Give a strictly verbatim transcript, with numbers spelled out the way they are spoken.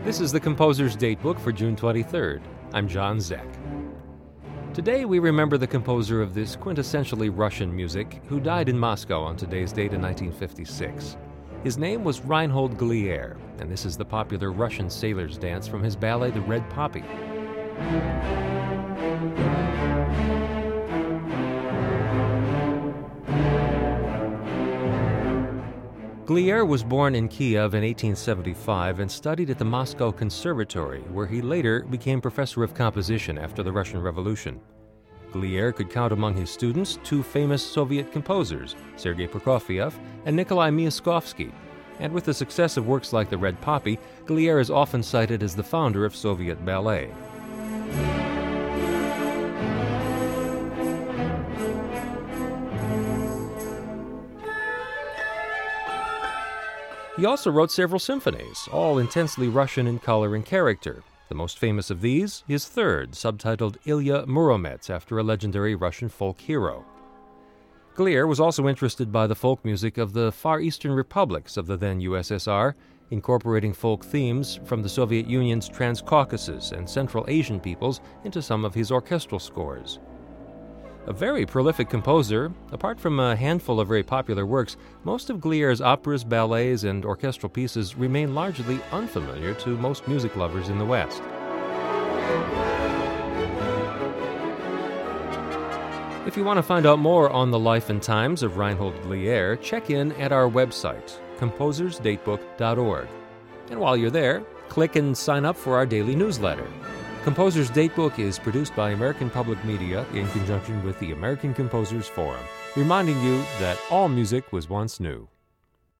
This is the Composer's Datebook for June twenty-third. I'm John Zek. Today we remember the composer of this quintessentially Russian music who died in Moscow on today's date in nineteen fifty-six. His name was Reinhold Glier, and this is the popular Russian sailor's dance from his ballet The Red Poppy. Glier was born in Kiev in eighteen seventy-five and studied at the Moscow Conservatory, where he later became professor of composition after the Russian Revolution. Glier could count among his students two famous Soviet composers, Sergei Prokofiev and Nikolai Myaskovsky, and with the success of works like The Red Poppy, Glier is often cited as the founder of Soviet ballet. He also wrote several symphonies, all intensely Russian in color and character. The most famous of these, his third, subtitled Ilya Muromets, after a legendary Russian folk hero. Glier was also interested by the folk music of the Far Eastern republics of the then U S S R, incorporating folk themes from the Soviet Union's Transcaucasus and Central Asian peoples into some of his orchestral scores. A very prolific composer, apart from a handful of very popular works, most of Glier's operas, ballets, and orchestral pieces remain largely unfamiliar to most music lovers in the West. If you want to find out more on the life and times of Reinhold Glier, check in at our website, composers datebook dot org. And while you're there, click and sign up for our daily newsletter. Composer's Datebook is produced by American Public Media in conjunction with the American Composers Forum, reminding you that all music was once new.